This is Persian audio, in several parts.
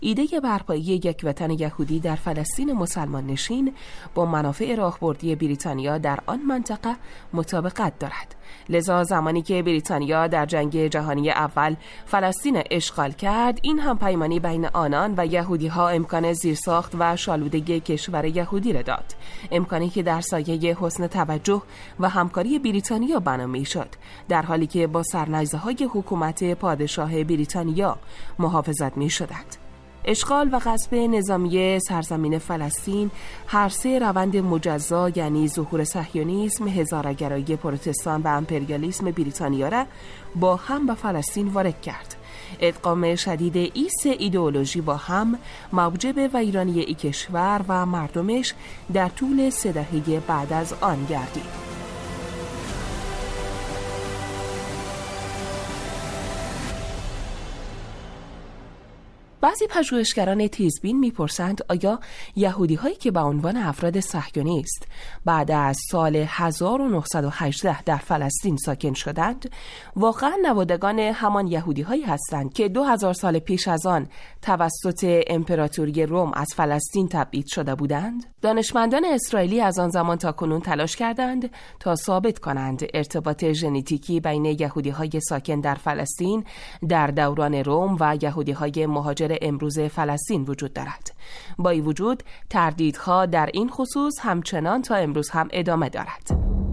ایده برپایی یک وطن یهودی در فلسطین مسلمان نشین با منافع راهبردی بریتانیا در آن منطقه مطابقت دارد. لذا زمانی که بریتانیا در جنگ جهانی اول فلسطین اشغال کرد، این همپیمانی بین آنان و یهودی‌ها امکان زیرساخت و شالودگی کشور یهودی را داد، امکانی که در سایه حسن توجه و همکاری بریتانیا بنا می‌شد، در حالی که با سرنیزه‌های حکومت پادشاه بریتانیا محافظت می‌شدند. اشغال و غصب نظامی سرزمین فلسطین هر سه روند مجزا، یعنی ظهور صهیونیسم، هزاره‌گرایی پروتستان و امپریالیسم بریتانیا را با هم به فلسطین وارد کرد. ادغام شدید این سه ایدئولوژی با هم موجب ویرانی این کشور و مردمش در طول 3 دهه بعد از آن گردید. بعضی پژوهشگران تیزبین میپرسند آیا یهودی هایی که به عنوان افراد صهیونیست بعد از سال 1918 در فلسطین ساکن شدند واقعا نوادگان همان یهودی هایی هستند که 2000 سال پیش از آن توسط امپراتوری روم از فلسطین تبعید شده بودند؟ دانشمندان اسرائیلی از آن زمان تا کنون تلاش کردند تا ثابت کنند ارتباط ژنتیکی بین یهودی های ساکن در فلسطین در دوران روم و یهودی های مهاجر امروز فلسطین وجود دارد. با این وجود تردیدها در این خصوص همچنان تا امروز هم ادامه دارد.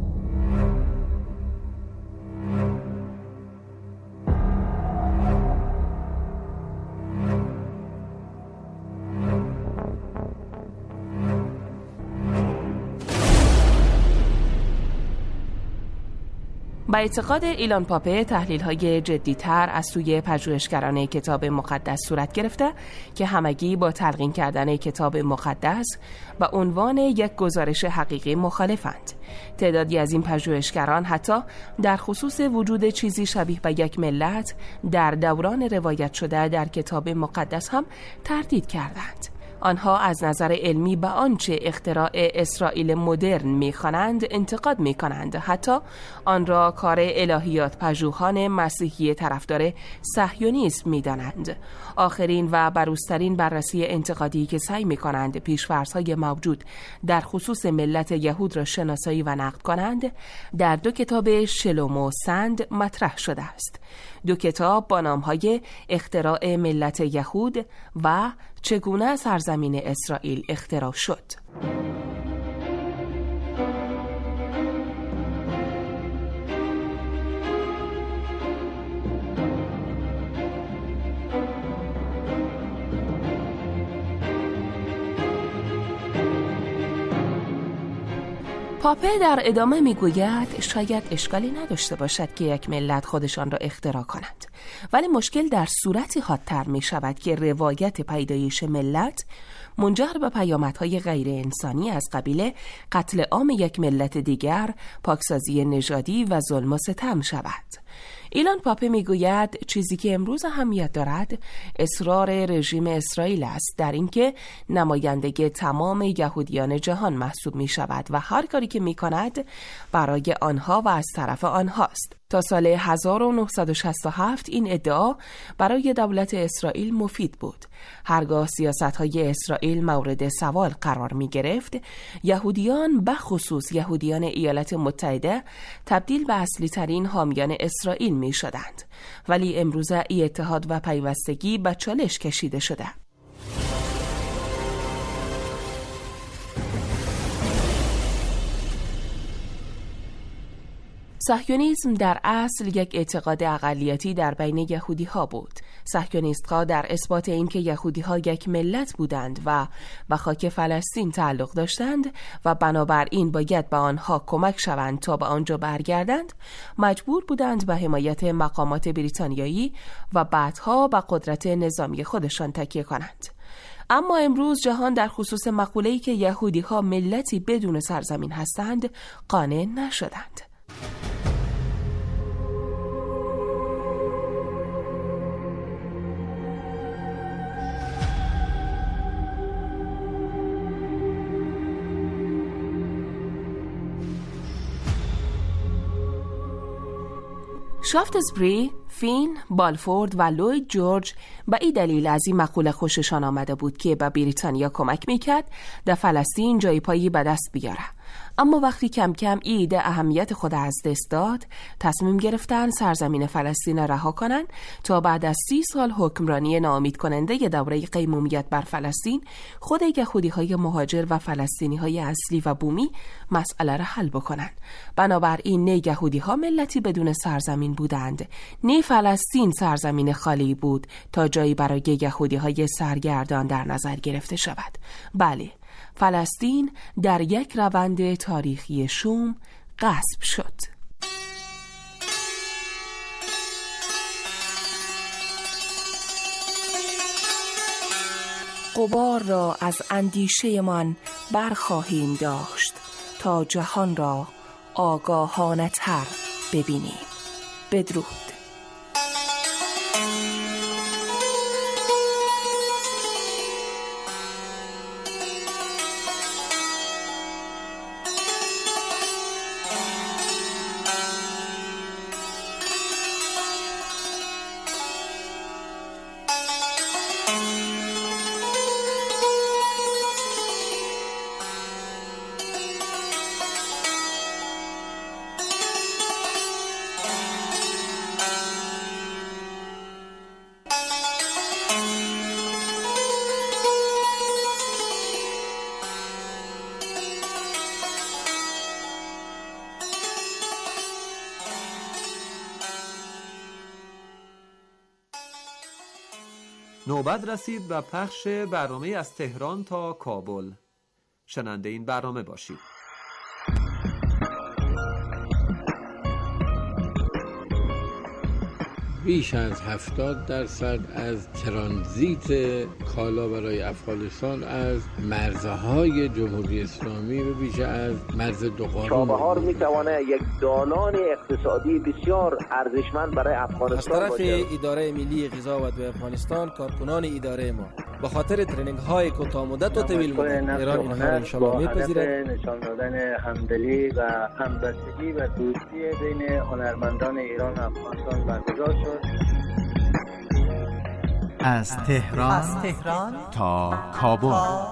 با اعتقاد ایلان پاپه، تحلیل‌های جدی‌تر از سوی پژوهشگران کتاب مقدس صورت گرفته که همگی با تلقین کردن کتاب مقدس به عنوان یک گزارش حقیقی مخالفند. تعدادی از این پژوهشگران حتی در خصوص وجود چیزی شبیه به یک ملت در دوران روایت شده در کتاب مقدس هم تردید کردند. آنها از نظر علمی به آنچه اختراع اسرائیل مدرن می‌خوانند انتقاد می‌کنند، حتی آن را کار الهیات پژوهان مسیحی طرفدار صهیونیسم می‌دانند. آخرین و بروزترین بررسی انتقادی که سعی می‌کنند پیش‌فرض‌های موجود در خصوص ملت یهود را شناسایی و نقد کنند، در 2 کتاب شلوم و سند مطرح شده است. 2 کتاب با نام‌های اختراع ملت یهود و چگونه سرزمین اسرائیل اختراع شد. پاپه در ادامه میگوید شاید اشکالی نداشته باشد که یک ملت خودشان را اختراع کند، ولی مشکل در صورتی حادتر می شود که روایت پیدایش ملت منجر به پیامدهای غیر انسانی از قبیل قتل عام یک ملت دیگر، پاکسازی نژادی و ظلم و ستم شود. ایلان پاپه میگوید چیزی که امروز اهمیت دارد اصرار رژیم اسرائیل است در اینکه نمایندگی تمام یهودیان جهان محسوب می شود و هر کاری که می کند برای آنها و از طرف آنهاست. تا سال 1967 این ادعا برای دولت اسرائیل مفید بود. هرگاه سیاست‌های اسرائیل مورد سوال قرار می گرفت، یهودیان به خصوص یهودیان ایالات متحده تبدیل به اصلی ترین حامیان اسرائیل می شدند. ولی امروزه این اتحاد و پیوستگی به چالش کشیده شده. صهیونیسم در اصل یک اعتقاد اقلیتی در بین یهودی ها بود. صهیونیست‌ها در اثبات اینکه یهودی ها یک ملت بودند و به خاک فلسطین تعلق داشتند و بنابراین باید به آنها کمک شوند تا به آنجا برگردند، مجبور بودند به حمایت مقامات بریتانیایی و بعدها به قدرت نظامی خودشان تکیه کنند. اما امروز جهان در خصوص مقوله‌ای که یهودی ها ملتی بدون سرزمین هستند قانع نشدند. شافتزبری، فین، بالفورد و لوید جورج به این دلیل از این مقوله خوششان آمده بود که به بریتانیا کمک میکرد در فلسطین جای پایی به دست بیاره. اما وقتی کم کم ایده اهمیت خود از دست داد، تصمیم گرفتن سرزمین فلسطین رها کنن تا بعد از 30 سال حکمرانی ناامید کننده دوره قیمومیت بر فلسطین، خود یهودی‌های مهاجر و فلسطینی‌های اصلی و بومی مسئله را حل بکنن. بنابراین نه یهودی‌ها ملتی بدون سرزمین بودند، نه فلسطین سرزمین خالی بود تا جایی برای یهودی‌های سرگردان در نظر گرفته شود. بله، فلسطین در یک روند تاریخی شوم غصب شد. غبار را از اندیشه من برخواهیم داشت تا جهان را آگاهانه تر ببینیم. بدرود. نوبت رسید به پخش برنامه از تهران تا کابل. شنونده این برنامه باشید. بیش از 70% از ترانزیت کالا برای افغانستان از مرزهای جمهوری اسلامی و بیش از مرز دوقانون چابهار میتونه یک دالان اقتصادی بسیار ارزشمند برای افغانستان باشه. از طرف اداره ملی غذا و دو افغانستان، کارکنان اداره ما به خاطر ترینینگ های کوتاه مدت و طویل مدت ایران اینها را ان شاء الله میپذیرد. نشان دادن همدلی و همبستگی و دوستی بین هنرمندان ایران و افغانستان برگزار شد. از تهران تا کابل.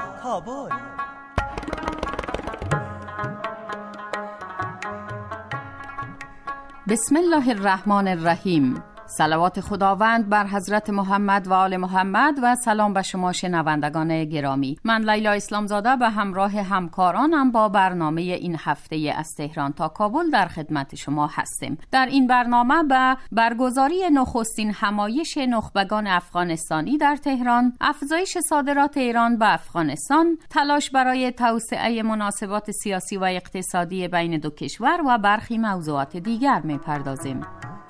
بسم الله الرحمن الرحیم. صلوات خداوند بر حضرت محمد و آل محمد و سلام به شما شنوندگان گرامی. من لیلا اسلامزاده به همراه همکارانم با برنامه این هفته از تهران تا کابل در خدمت شما هستیم. در این برنامه به برگزاری نخستین همایش نخبگان افغانستانی در تهران، افزایش صادرات ایران به افغانستان، تلاش برای توسعه مناسبات سیاسی و اقتصادی بین دو کشور و برخی موضوعات دیگر می‌پردازیم.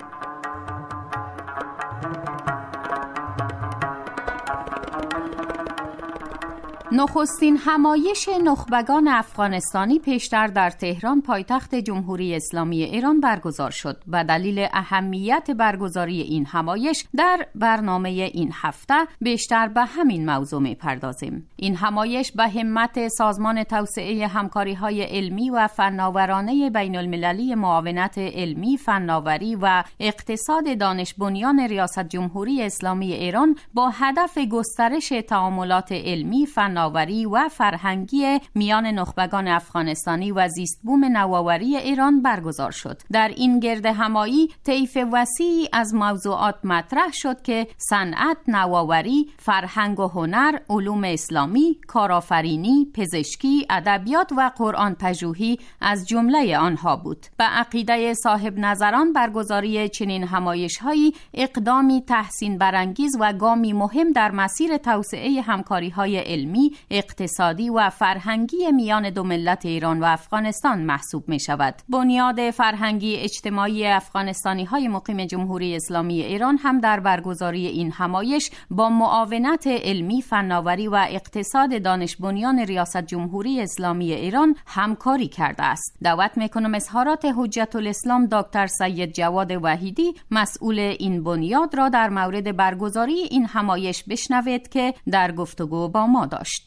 نخستین همایش نخبگان افغانستانی پیشتر در تهران پایتخت جمهوری اسلامی ایران برگزار شد. به دلیل اهمیت برگزاری این همایش در برنامه این هفته بیشتر به همین موضوع می‌پردازیم. این همایش به همت سازمان توسعه همکاری‌های علمی و فناورانه بین‌المللی معاونت علمی، فناوری و اقتصاد دانش بنیان ریاست جمهوری اسلامی ایران با هدف گسترش تعاملات علمی، فناوری و فرهنگی میان نخبگان افغانستانی و زیست بوم نوآوری ایران برگزار شد. در این گرد همایی طیف وسیعی از موضوعات مطرح شد که صنعت، نوآوری، فرهنگ و هنر، علوم اسلامی، کارآفرینی، پزشکی، ادبیات و قرآن پژوهی از جمله آنها بود. به عقیده صاحب نظران برگزاری چنین همایش‌هایی اقدامی تحسین برانگیز و گامی مهم در مسیر توسعه همکاری‌های علمی، اقتصادی و فرهنگی میان دو ملت ایران و افغانستان محسوب می شود. بنیاد فرهنگی اجتماعی افغانستانی های مقیم جمهوری اسلامی ایران هم در برگزاری این همایش با معاونت علمی، فناوری و اقتصاد دانش بنیان ریاست جمهوری اسلامی ایران همکاری کرده است. دعوت می کنم اظهارات حجت الاسلام دکتر سید جواد وحیدی مسئول این بنیاد را در مورد برگزاری این همایش بشنوید که در گفتگو با ما داشت.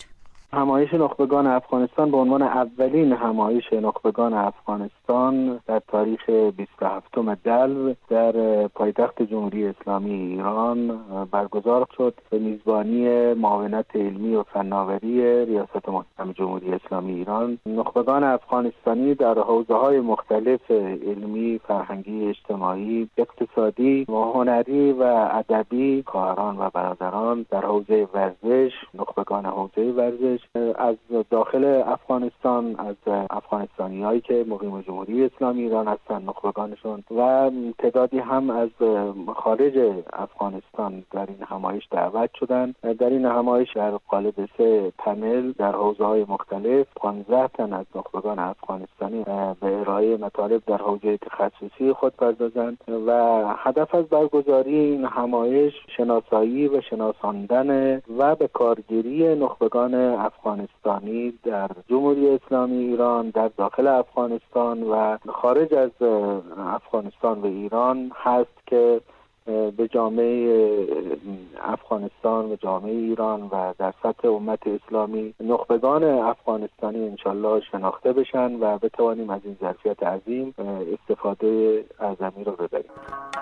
همایش نخبگان افغانستان به عنوان اولین همایش نخبگان افغانستان در تاریخ 27 دلو در پایتخت جمهوری اسلامی ایران برگزار شد به میزبانی معاونت علمی و فناوری ریاست محترم جمهوری اسلامی ایران. نخبگان افغانستانی در حوزه‌های مختلف علمی، فرهنگی، اجتماعی، اقتصادی و هنری و ادبی، خواهران و برادران در حوزه ورزش، نخبگان حوزه ورزش از داخل افغانستان، از افغانستانی‌هایی که مقیم جمهوری اسلامی ایران هستند نخبگانشون و تعدادی هم از خارج افغانستان در این همایش دعوت شدند. در این همایش در قالب 3 پنل در حوزه‌های مختلف 15 تن از نخبگان افغانستانی به ارائه مطالب در حوزه تخصصی خود پردازند و هدف از برگزاری این همایش شناسایی و شناساندن و به کارگیری نخبگان افغانستانی در جمهوری اسلامی ایران، در داخل افغانستان و خارج از افغانستان و ایران هست که به جامعه افغانستان و جامعه ایران و در سطح امت اسلامی نخبگان افغانستانی انشالله شناخته بشن و بتوانیم از این ظرفیت عظیم استفاده اعظمی رو ببریم.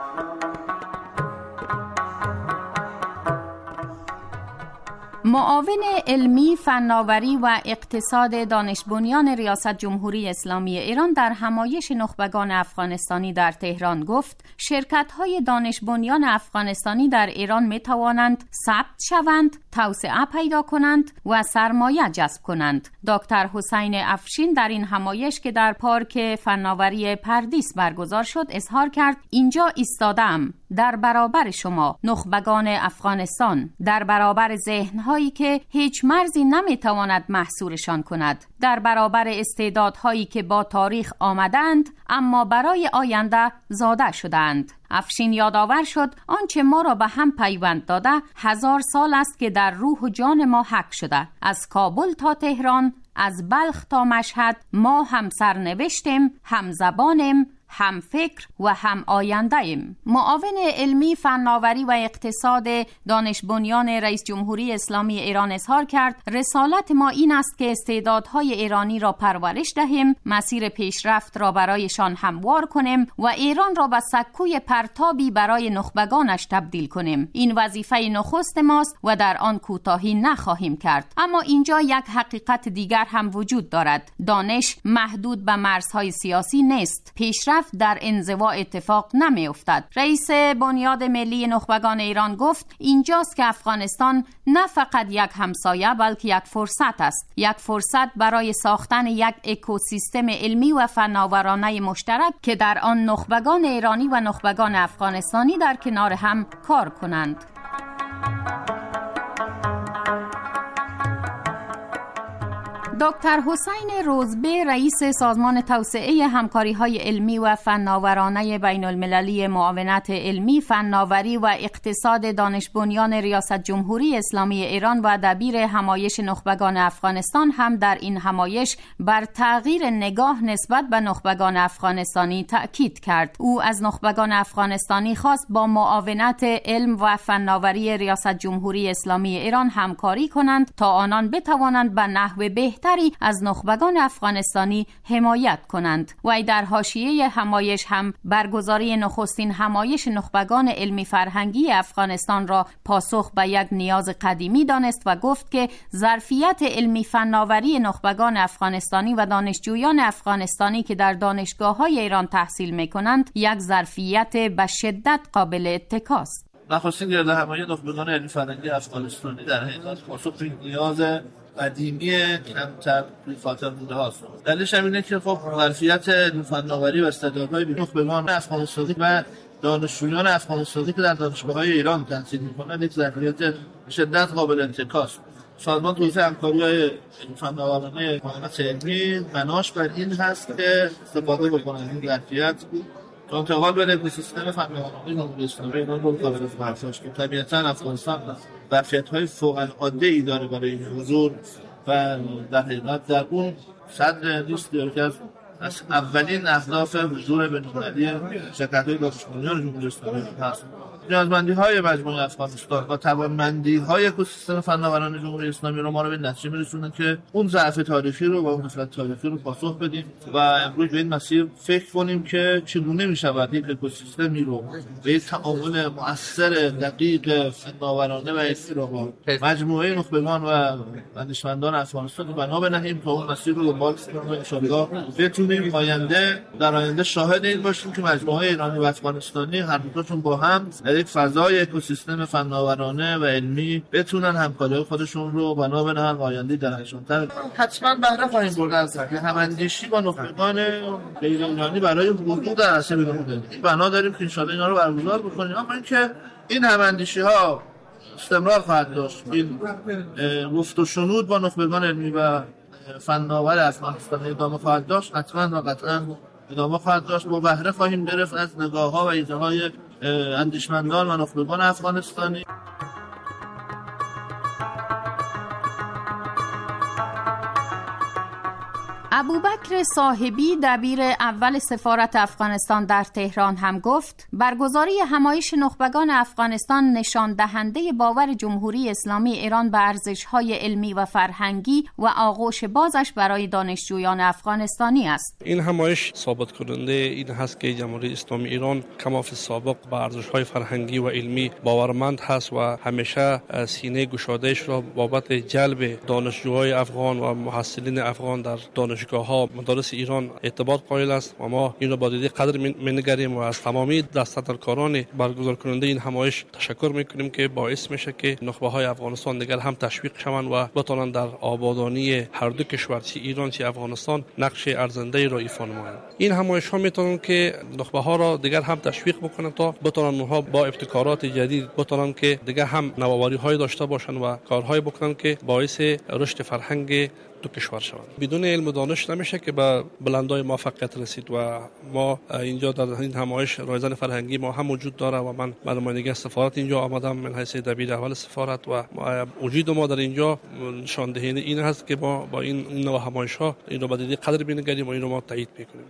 معاون علمی، فناوری و اقتصاد دانش بنیان ریاست جمهوری اسلامی ایران در همایش نخبگان افغانستانی در تهران گفت شرکت‌های دانش بنیان افغانستانی در ایران می‌توانند ثبت شوند، توسعه پیدا کنند و سرمایه جذب کنند. دکتر حسین افشین در این همایش که در پارک فناوری پردیس برگزار شد اظهار کرد اینجا ایستادم در برابر شما نخبگان افغانستان، در برابر ذهن‌هایی که هیچ مرزی نمی‌تواند محصورشان کند، در برابر استعدادهایی که با تاریخ آمدند اما برای آینده زاده شدند. افشین یادآور شد آنچه ما را به هم پیوند داده 1000 سال است که در روح و جان ما حک شده. از کابل تا تهران، از بلخ تا مشهد ما هم سرنوشتیم، هم زبانیم، هم فکر و هم آینده ایم. معاون علمی، فناوری و اقتصاد دانش بنیان رئیس جمهوری اسلامی ایران اظهار کرد رسالت ما این است که استعدادهای ایرانی را پرورش دهیم، مسیر پیشرفت را برایشان هموار کنیم و ایران را به سکوی پرتابی برای نخبگانش تبدیل کنیم. این وظیفه نخست ماست و در آن کوتاهی نخواهیم کرد. اما اینجا یک حقیقت دیگر هم وجود دارد. دانش محدود به مرزهای سیاسی نیست. پیشرفت در انزوا اتفاق نمی افتد. رئیس بنیاد ملی نخبگان ایران گفت اینجاست که افغانستان نه فقط یک همسایه بلکه یک فرصت است. یک فرصت برای ساختن یک اکوسیستم علمی و فناورانه مشترک که در آن نخبگان ایرانی و نخبگان افغانستانی در کنار هم کار کنند. دکتر حسین روزبه رئیس سازمان توسعه همکاری‌های علمی و فناورانه بین المللی معاونت علمی، فناوری و اقتصاد دانش بنیان ریاست جمهوری اسلامی ایران و دبیر همایش نخبگان افغانستان هم در این همایش بر تغییر نگاه نسبت به نخبگان افغانستانی تأکید کرد. او از نخبگان افغانستانی خواست با معاونت علم و فناوری ریاست جمهوری اسلامی ایران همکاری کنند تا آنان بتوانند به نحو بهتر از نخبگان افغانستانی حمایت کنند. و در حاشیه همایش هم برگزاری نخستین همایش نخبگان علمی فرهنگی افغانستان را پاسخ به یک نیاز قدیمی دانست و گفت که ظرفیت علمی فناوری نخبگان افغانستانی و دانشجویان افغانستانی که در دانشگاه‌های ایران تحصیل می‌کنند یک ظرفیت به شدت قابل اتکاست. نخستین گرد همایی نخبگان علمی فرهنگی افغانستانی در حقیقت پاسخ به نیاز قدیمی کمتر خاطر مونده هاست. دلیلش هم اینه که خب ظرفیت فناوری و استعدادهای نخبگان افغانستانی و دانشجویان افغانستانی که در دانشگاه‌های ایران تحصیل می‌کنند یک ظرفیت شدت قابل انعکاس. سازمان توسعه همکاری‌های فناورانه معاونت علمی بناش بر این هست که استفاده بکنه این ظرفیت تا انتقال بده به سیستم فناورانه جمهوری اسلامی ایران رو قابل برداشت که طبیعتاً افغانستان ظرفیت‌های فوق‌العاده‌ای داره برای این حضور و در حقیقت در اون صدر لیست که از اولین اهداف حضور بین‌المللی شرکت‌های دانش بنیان جمهوری اسلامی هست. نیازمندی‌های مجموعه افغانستان و توانمندی‌های اکوسیستم فناوران جمهوری اسلامی رو ما رو به نتیجه می‌رسونه که اون ضعف تاریخی رو و اون قسمت تاریخی رو پاسخ بدیم و امروز به این مسیر فکر کنیم که چگونه می‌شود یک اکوسیستمی رو به یک تعامل مؤثر دقیق فناورانه و علمی رو با مجموعه نخبگان و دانشمندان افغانستان بنا بنهیم تا اون مسیر رو دنبال کنیم و ان شاءالله بتونیم در آینده شاهد این باشیم که مجموعه ایرانی و افغانستانی هر دوتاشون با هم در یک فضای اکوسیستم فناورانه و علمی بتونن همکاری خودشون رو بنا بنهن و آینده درخشان‌تر. حتما بهره خواهیم برد از هماندیشی با نخبگان غیر ایرانی برای حضور در عرصه بین‌المللی. بنا داریم که ان شاءالله اینا رو برگزار بکنیم، اما اینکه این هماندیشی‌ها استمرار خواهد داشت، این گفت و شنود با نخبگان علمی و فناور افغانستان ادامه خواهد داشت، حتما و قطعا ادامه خواهد داشت. با بهره خواهیم گرفت از نگاه‌ها و ایده‌های اندیشمندان و نخبگان افغانستانی. ابوبکر صاحبی دبیر اول سفارت افغانستان در تهران هم گفت برگزاری همایش نخبگان افغانستان نشان دهنده باور جمهوری اسلامی ایران به ارزش‌های علمی و فرهنگی و آغوش بازش برای دانشجویان افغانستانی است. این همایش ثابت کننده این هست که جمهوری اسلامی ایران کما فی السابق به ارزش‌های فرهنگی و علمی باورمند هست و همیشه سینه گشاده‌اش را بابت جلب دانشجوهای افغان و محصلین افغان در دانشگاه‌ها مدارس ایران اعتبار قائل است و ما این را با دیده قدر می‌نگریم و از تمامی دستاندرکاران برگزار کننده این همایش تشکر می‌کنیم که باعث میشه که نخبه‌های افغانستان دیگر هم تشویق شوند و بتوانند در آبادانی هر دو کشور چه ایران چه افغانستان نقش ارزنده را ایفا نمایند. این همایش‌ها می‌توانند که نخبه‌ها را دیگر هم تشویق بکنند تا بتوانند اونها با ابتکارات جدید بتوانند که دیگر هم نوآوری‌های داشته باشند و کارهای بکنند که باعث رشد فرهنگ دو کشور شوند. بدون علم و دانش نمیشه که به بلندای موفقیت رسید و ما اینجا در این همایش رایزن فرهنگی ما هم وجود داره و من به نمایندگی سفارت اینجا آمدم من حیث دبیر اول سفارت و وجود ما در اینجا نشان دهنده این هست که ما با این نوع همایش ها این رو به دیده قدر بینگریم و این رو ما تایید میکنیم.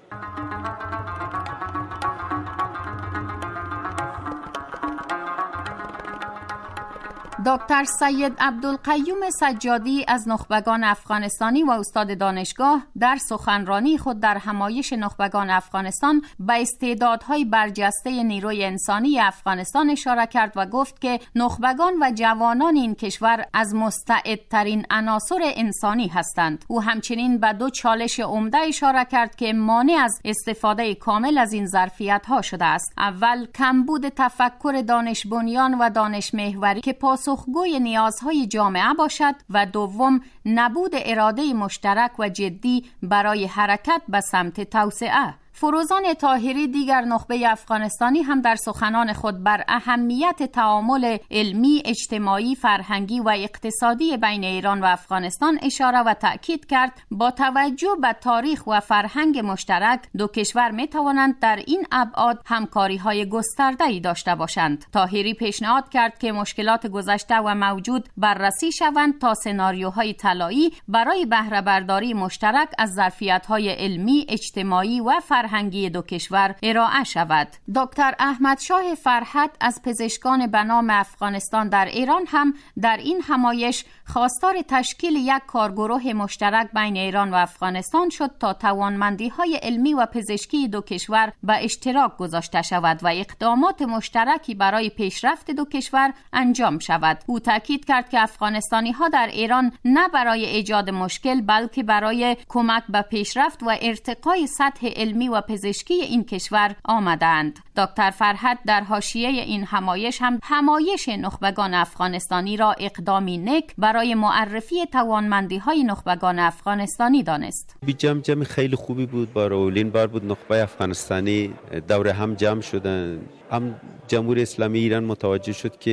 دکتر سید عبدالقیوم سجادی از نخبگان افغانستانی و استاد دانشگاه در سخنرانی خود در همایش نخبگان افغانستان به استعدادهای برجسته نیروی انسانی افغانستان اشاره کرد و گفت که نخبگان و جوانان این کشور از مستعدترین عناصر انسانی هستند. او همچنین به دو چالش عمده اشاره کرد که مانع از استفاده کامل از این ظرفیت‌ها شده است. اول کمبود تفکر دانش بنیان و دانش محوری که پاسخگوی نیازهای جامعه باشد و دوم نبود اراده مشترک و جدی برای حرکت به سمت توسعه. فروزان طاهری دیگر نخبه افغانستانی هم در سخنان خود بر اهمیت تعامل علمی، اجتماعی، فرهنگی و اقتصادی بین ایران و افغانستان اشاره و تأکید کرد با توجه به تاریخ و فرهنگ مشترک دو کشور می توانند در این ابعاد همکاری‌های گسترده‌ای داشته باشند. طاهری پیشنهاد کرد که مشکلات گذشته و موجود بررسی شوند تا سناریوهای طلایی برای بهره برداری مشترک از ظرفیت‌های علمی، اجتماعی و فرهنگی دو کشور ارائه شود. دکتر احمد شاه فرحت از پزشکان به نام افغانستان در ایران هم در این همایش خواستار تشکیل یک کارگروه مشترک بین ایران و افغانستان شد تا توانمندی‌های علمی و پزشکی دو کشور به اشتراک گذاشته شود و اقدامات مشترکی برای پیشرفت دو کشور انجام شود. او تاکید کرد که افغانستانی‌ها در ایران نه برای ایجاد مشکل بلکه برای کمک به پیشرفت و ارتقای سطح علمی و پزشکی این کشور آمدند. دکتر فرحت در حاشیه این همایش هم همایش نخبگان افغانستانی را اقدامی نک برای معرفی توانمندی‌های نخبگان افغانستانی دانست. جمع خیلی خوبی بود. برای اولین بار بود نخبه افغانستانی دور هم جمع شدن. هم جمهوری اسلامی ایران متوجه شد که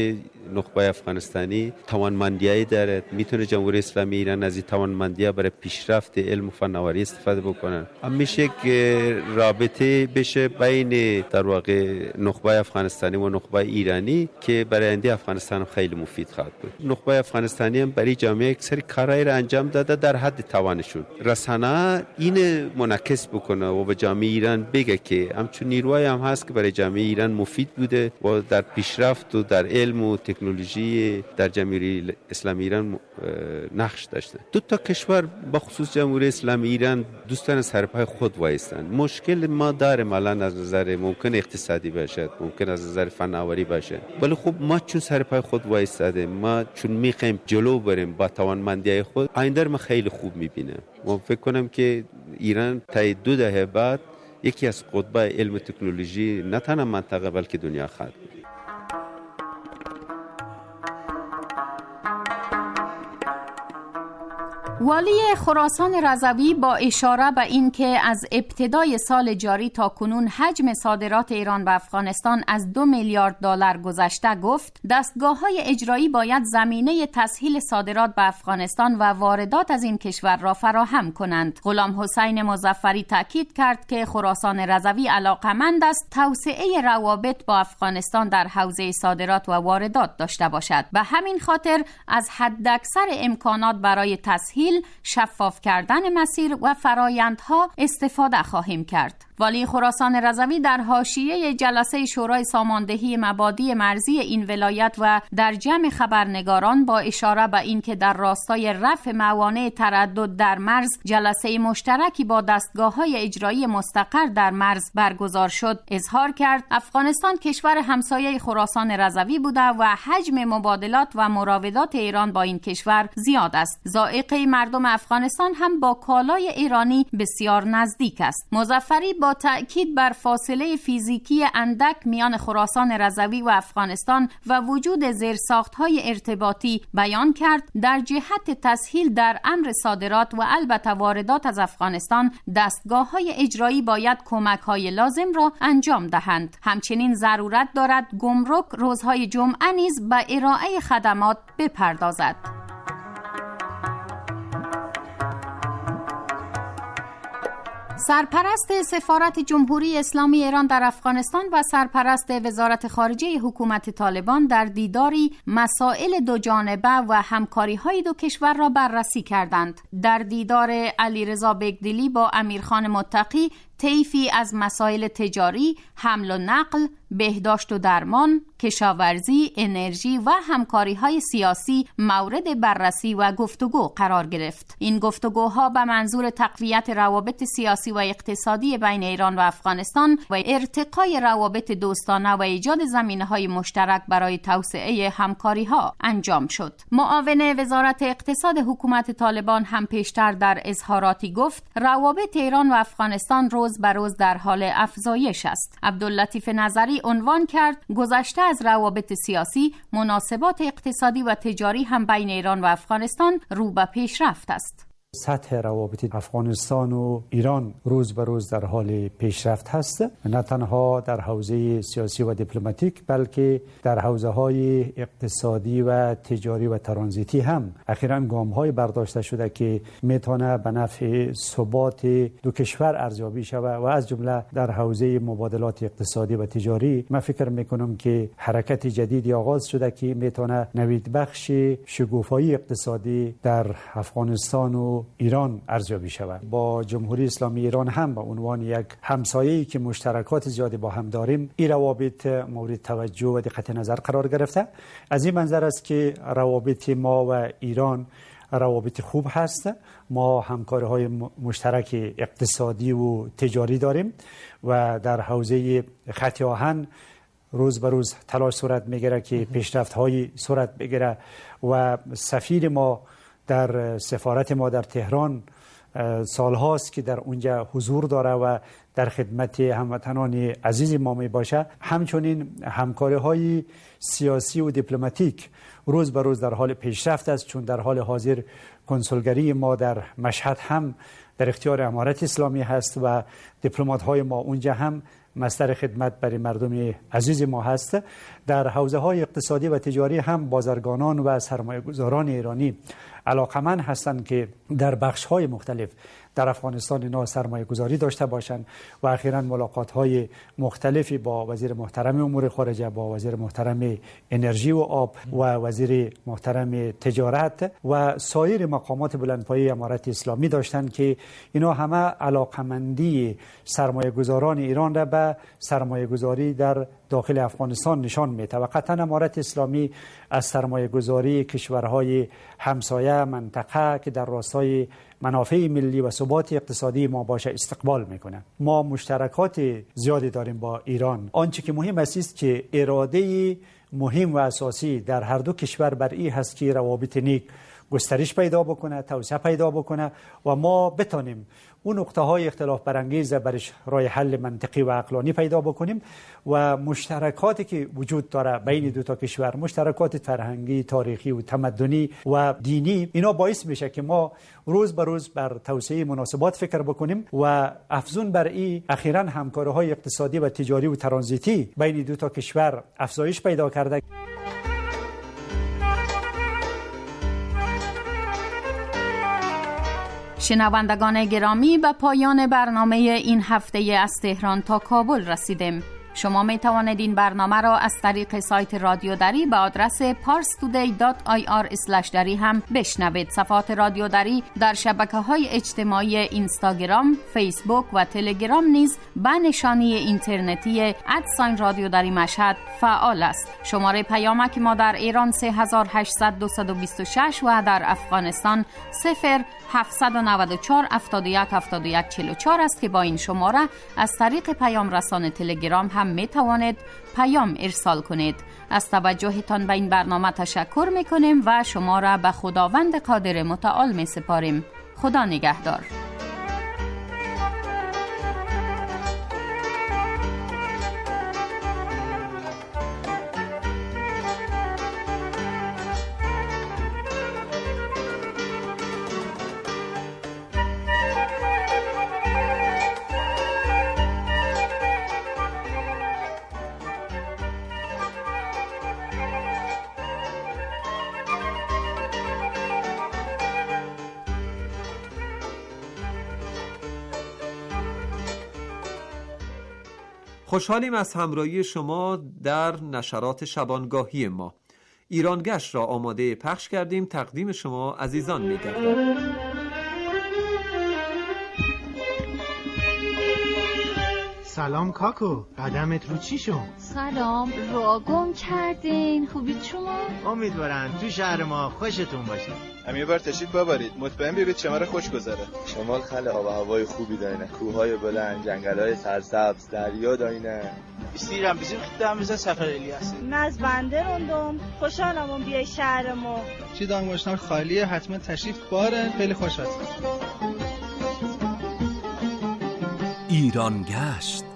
نخبه افغانستانی توانمندیایی داره، میتونه جمهوری اسلامی ایران از این توانمندی‌ها برای پیشرفت علم و فناوری استفاده بکنه. میشه یک رابطه بشه بین در واقع نخبه افغانستانی و نخبه ایرانی که برای آینده افغانستان خیلی مفید خواهد بود. نخبه افغانستانی هم برای جامعه یک سری کارهایی را انجام داده در حد توانشون. رسانه این منعکس بکنه و به جامعه ایران بگه که همچون نیروهایی هم هست که برای جامعه ایران مفید بوده و در پیشرفت و در علم و تکنولوژی در جمهوری اسلامی ایران نقش داشته. دو تا کشور به خصوص جمهوری اسلامی ایران دوستان سر پای خود وایستند. مشکل ما داریم الان از نظر ممکن اقتصادی باشد، ممکن از نظر فناوری باشد، ولی خب ما چون سر پای خود وایستادیم، ما چون میخوایم جلو بریم با توانمندی خود، آینده ما خیلی خوب میبینه. من فکر کنم که ایران تا 2 دهه بعد یکی از قطبای علم و تکنولوژی نه تنها منطقه بلکه دنیا خواهد بود. والی خراسان رضوی با اشاره به اینکه از ابتدای سال جاری تا کنون حجم صادرات ایران به افغانستان از 2 میلیارد دلار گذشته گفت دستگاه‌های اجرایی باید زمینه تسهیل صادرات به افغانستان و واردات از این کشور را فراهم کنند. غلام حسین مظفری تاکید کرد که خراسان رضوی علاقمند است توسعه روابط با افغانستان در حوزه صادرات و واردات داشته باشد. به همین خاطر از حداکثر امکانات برای تسهیل، شفاف کردن مسیر و فرایندها استفاده خواهیم کرد. والی خراسان رضوی در حاشیه جلسه شورای ساماندهی مبادی مرزی این ولایت و در جمع خبرنگاران با اشاره به اینکه در راستای رفع موانع تردد در مرز جلسه مشترکی با دستگاه‌های اجرایی مستقر در مرز برگزار شد، اظهار کرد افغانستان کشور همسایه خراسان رضوی بوده و حجم مبادلات و مراودات ایران با این کشور زیاد است. ذائقه مردم افغانستان هم با کالای ایرانی بسیار نزدیک است. مظفری با تأکید بر فاصله فیزیکی اندک میان خراسان رضوی و افغانستان و وجود زیرساخت‌های ارتباطی بیان کرد در جهت تسهیل در امر صادرات و البته واردات از افغانستان دستگاه‌های اجرایی باید کمک‌های لازم را انجام دهند. همچنین ضرورت دارد گمرک روزهای جمعه نیز به ارائه خدمات بپردازد. سرپرست سفارت جمهوری اسلامی ایران در افغانستان و سرپرست وزارت خارجه حکومت طالبان در دیداری مسائل دو جانبه و همکاری‌های دو کشور را بررسی کردند. در دیدار علیرضا بگدلی با امیرخان متقی طیفی از مسائل تجاری، حمل و نقل، بهداشت و درمان، کشاورزی، انرژی و همکاری‌های سیاسی مورد بررسی و گفتگو قرار گرفت. این گفتگوها به منظور تقویت روابط سیاسی و اقتصادی بین ایران و افغانستان و ارتقای روابط دوستانه و ایجاد زمینه‌های مشترک برای توسعه همکاری‌ها انجام شد. معاون وزارت اقتصاد حکومت طالبان هم پیشتر در اظهاراتی گفت روابط ایران و افغانستان روز به روز در حال افزایش است. عبداللطیف نظری عنوان کرد گذشته از روابط سیاسی، مناسبات اقتصادی و تجاری هم بین ایران و افغانستان رو به پیشرفت است. سطح روابط افغانستان و ایران روز به روز در حال پیشرفت هست، نه تنها در حوزه سیاسی و دیپلماتیک بلکه در حوزه‌های اقتصادی و تجاری و ترانزیتی هم اخیراً گام‌های برداشته شده که میتونه به نفع ثبات دو کشور ارزیابی شود و از جمله در حوزه مبادلات اقتصادی و تجاری من فکر میکنم که حرکت جدیدی آغاز شده که میتونه نوید بخش شکوفایی اقتصادی در افغانستان و ایران ارزیابی شود. با جمهوری اسلامی ایران هم به عنوان یک همسایه‌ای که مشترکات زیادی با هم داریم، این روابط مورد توجه و دقت نظر قرار گرفته. از این منظر است که روابط ما و ایران روابط خوب هست. ما همکاری‌های مشترک اقتصادی و تجاری داریم و در حوزه خط آهن روز به روز تلاش صورت میگیره که پیشرفت‌های صورت بگیره و سفیر ما در سفارت ما در تهران سالهاست که در اونجا حضور داره و در خدمت هموطنان عزیز ما می باشه. همچنین همکاری‌های سیاسی و دیپلماتیک روز به روز در حال پیشرفت است، چون در حال حاضر کنسولگری ما در مشهد هم در اختیار امارت اسلامی هست و دیپلمات‌های ما اونجا هم مصدر خدمت برای مردم عزیز ما هست. در حوزه‌های اقتصادی و تجاری هم بازرگانان و سرمایه‌گذاران ایرانی علاقمند هستند که در بخش‌های مختلف در افغانستان اینا سرمایه گذاری داشته باشند و اخیراً ملاقات‌های مختلفی با وزیر محترم امور خارجه، با وزیر محترم انرژی و آب و وزیر محترم تجارت و سایر مقامات بلندپایه امارت اسلامی داشتند که اینا همه علاقمندی سرمایه گذاران ایران را به سرمایه گذاری در داخل افغانستان نشان میده و قطعاً امارت اسلامی از سرمایه گذاری کشورهای همسایه منطقه که در راستای منافع ملی و ثبات اقتصادی ما باشه استقبال میکنه. ما مشترکات زیادی داریم با ایران. آنچه که مهم است که اراده مهم و اساسی در هر دو کشور بر این هست که روابط نیک گسترش پیدا بکنه، توسعه پیدا بکنه و ما بتانیم اون نقطه‌های اختلاف برانگیز برش راه حل منطقی و عقلانی پیدا بکنیم و مشترکاتی که وجود داره بین دو تا کشور، مشترکات فرهنگی، تاریخی و تمدنی و دینی، اینا باعث میشه که ما روز به روز بر توسعه مناسبات فکر بکنیم و افزون بر این اخیراً همکاری‌های اقتصادی و تجاری و ترانزیتی بین دو تا کشور افزایش پیدا کرده. شنوندگان گرامی، به پایان برنامه این هفته از تهران تا کابل رسیدیم. شما می توانید این برنامه را از طریق سایت رادیو دری به آدرس parstoday.ir/dari هم بشنوید. صفحات رادیو دری در شبکه‌های اجتماعی اینستاگرام، فیسبوک و تلگرام نیز به نشانی اینترنتی @رادیو دری مشهد فعال است. شماره پیامک ما در ایران 3800-226 و در افغانستان 0794-71-71-44 است که با این شماره از طریق پیام رسان تلگرام هم می توانید پیام ارسال کنید. از توجهتان به این برنامه تشکر می کنیم و شما را به خداوند قادر متعال می سپاریم. خدا نگهدار. خوشحالیم از همراهی شما در نشرات شبانگاهی ما. ایرانگشت را آماده پخش کردیم، تقدیم شما عزیزان می‌گردد. سلام کاکو، قدمت رو چی شد؟ سلام، را گم کردین. خوبید شما؟ امیدوارم تو شهر ما خوشتون باشه. هم یه بار تشریف ببرید، مطمئن ببینید شمال خوش گذره. شمال خیلی آب و هوای خوبی داره، کوههای بلند، جنگل‌های سرسبز، دریا داره. استیرم بزیم خدام بزن سفر الیاس. ناز بنده روندم، خوشحالم بیای شهر ما. چی دانگ باشنار خالیه، حتما تشریف بارن، خیلی خوش هست. ایرانگشت.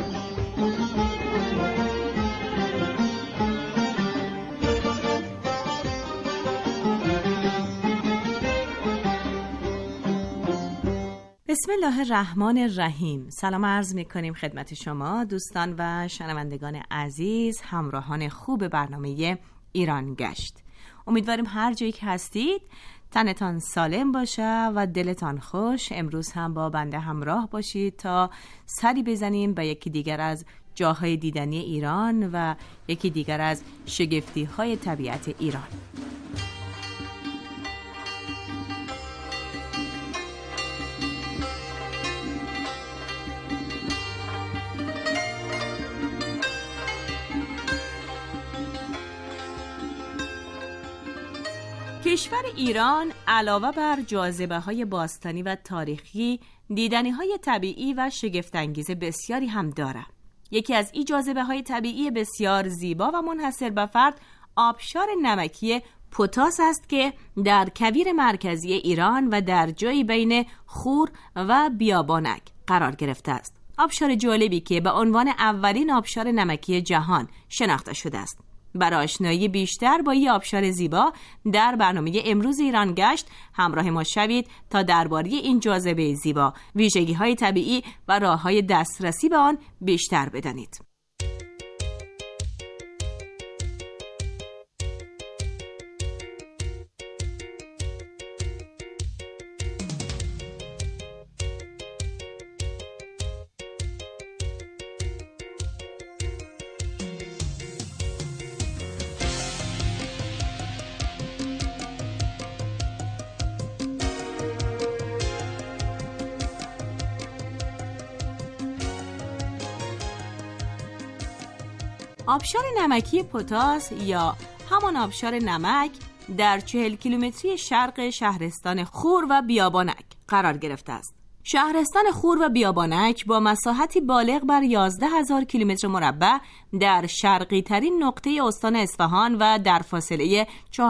بسم الله الرحمن الرحیم. سلام عرض می‌کنیم خدمت شما دوستان و شنوندگان عزیز، همراهان خوب برنامه ایرانگشت. امیدواریم هر جایی که هستید تنتان سالم باشه و دلتان خوش. امروز هم با بنده همراه باشید تا سری بزنیم به یکی دیگر از جاهای دیدنی ایران و یکی دیگر از شگفتی‌های طبیعت ایران. کشور ایران علاوه بر جاذبه‌های باستانی و تاریخی، دیدنی‌های طبیعی و شگفت‌انگیز بسیاری هم دارد. یکی از این جاذبه‌های طبیعی بسیار زیبا و منحصر به فرد آبشار نمکی پوتاس است که در کویر مرکزی ایران و در جایی بین خور و بیابانک قرار گرفته است. آبشار جالبی که به عنوان اولین آبشار نمکی جهان شناخته شده است. برای آشنایی بیشتر با این آبشار زیبا در برنامه امروز ایران گشت همراه ما شوید تا درباره این جاذبه زیبا، ویژگی‌های طبیعی و راه‌های دسترسی به آن بیشتر بدانید. آبشار نمکی پوتاس یا همان آبشار نمک در 40 کیلومتری شرق شهرستان خور و بیابانک قرار گرفته است. شهرستان خور و بیابانک با مساحتی بالغ بر 11,000 کیلومتر مربع در شرقی ترین نقطه استان اصفهان و در فاصله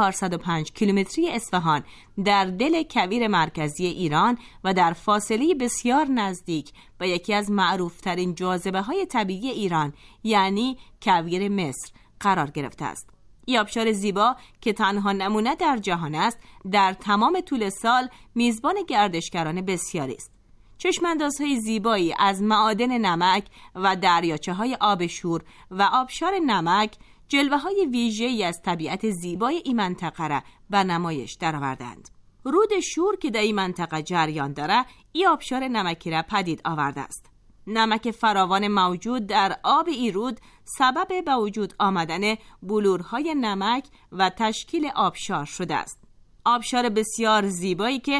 405 کیلومتری اصفهان در دل کویر مرکزی ایران و در فاصله بسیار نزدیک به یکی از معروفترین جاذبه‌های طبیعی ایران یعنی کویر مصر قرار گرفته است. این آبشار زیبا که تنها نمونه در جهان است، در تمام طول سال میزبان گردشگران بسیاری است. چشماندازهای زیبایی از معادن نمک و دریاچه‌های آب شور و آبشار نمک جلوه‌های ویژه‌ای از طبیعت زیبای این منطقه را به نمایش درآوردند. رود شور که در این منطقه جریان دارد، این آبشار نمکی را پدید آورده است. نمک فراوان موجود در آب این رود سبب به وجود آمدن بلورهای نمک و تشکیل آبشار شده است. آبشار بسیار زیبایی که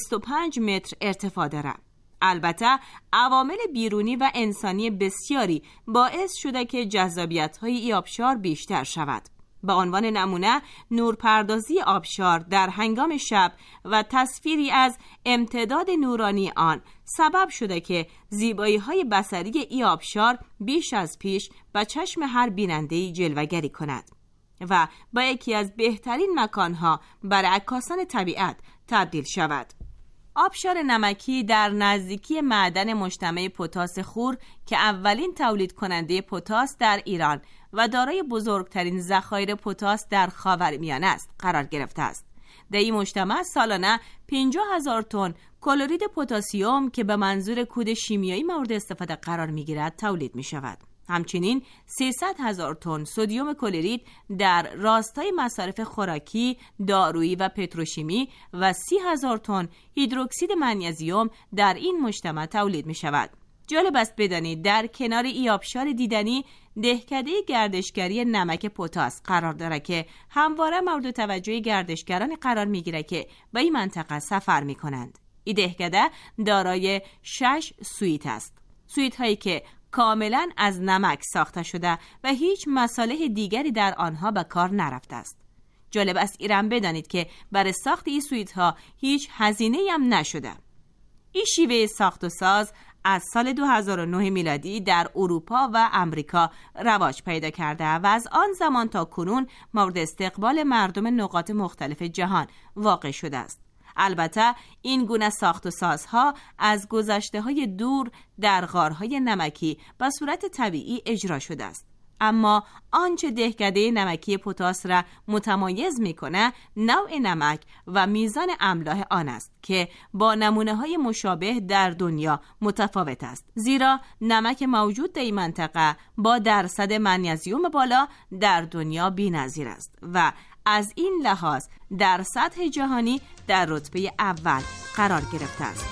25 متر ارتفاع دارد. البته عوامل بیرونی و انسانی بسیاری باعث شده که جذابیت‌های این آبشار بیشتر شود. به عنوان نمونه نورپردازی آبشار در هنگام شب و تصویری از امتداد نورانی آن سبب شده که زیبایی‌های بصری این آبشار بیش از پیش به چشم هر بیننده‌ای جلوه‌گری کند و با یکی از بهترین مکانها برای عکاسان طبیعت تبدیل شود. آبشار نمکی در نزدیکی معدن مجتمع پوتاس خور که اولین تولید کننده پوتاس در ایران و دارای بزرگترین ذخایر پوتاس در خاورمیانه است قرار گرفته است. در این مجتمع سالانه 50,000 تن کلورید پتاسیم که به منظور کود شیمیایی مورد استفاده قرار می‌گیرد تولید می‌شود. همچنین 300,000 تن سدیم کلورید در راستای مصارف خوراکی، دارویی و پتروشیمی و 30,000 تن هیدروکسید منیزیم در این مجتمع تولید می شود. جالب است بدانید در کنار این آبشار دیدنی دهکده گردشگری نمک پوتاس قرار دارد که همواره مورد توجه گردشگران قرار می گیرد که به این منطقه سفر می کنند. این دهکده دارای 6 سویت است. سویت هایی که کاملا از نمک ساخته شده و هیچ مصالح دیگری در آنها به کار نرفته است. جالب است ایران بدانید که برای ساخت این سویت ها هیچ هزینه‌ای هم نشده. این شیوه ساخت و ساز از سال 2009 میلادی در اروپا و امریکا رواج پیدا کرده و از آن زمان تا کنون مورد استقبال مردم نقاط مختلف جهان واقع شده است. البته این گونه ساخت و سازها از گذشته‌های دور در غارهای نمکی به صورت طبیعی اجرا شده است. اما آنچه دهکده نمکی پوتاس را متمایز می‌کند نوع نمک و میزان املاح آن است که با نمونه‌های مشابه در دنیا متفاوت است. زیرا نمک موجود در این منطقه با درصد منیزیم بالا در دنیا بی‌نظیر است و از این لحاظ در سطح جهانی در رتبه اول قرار گرفته است.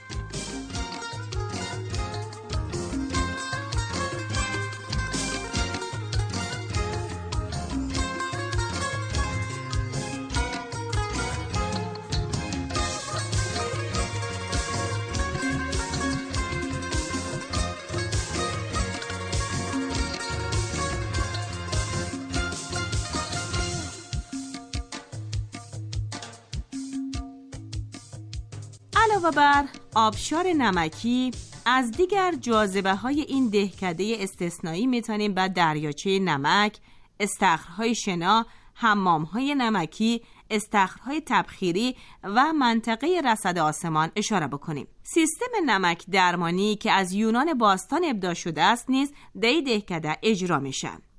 علاوه بر آبشار نمکی از دیگر جاذبه های این دهکده استثنایی میتونیم به دریاچه نمک، استخرهای شنا، حمامهای نمکی، استخرهای تبخیری و منطقه رصد آسمان اشاره بکنیم. سیستم نمک درمانی که از یونان باستان ابداع شده است نیز در این دهکده اجرا میشه.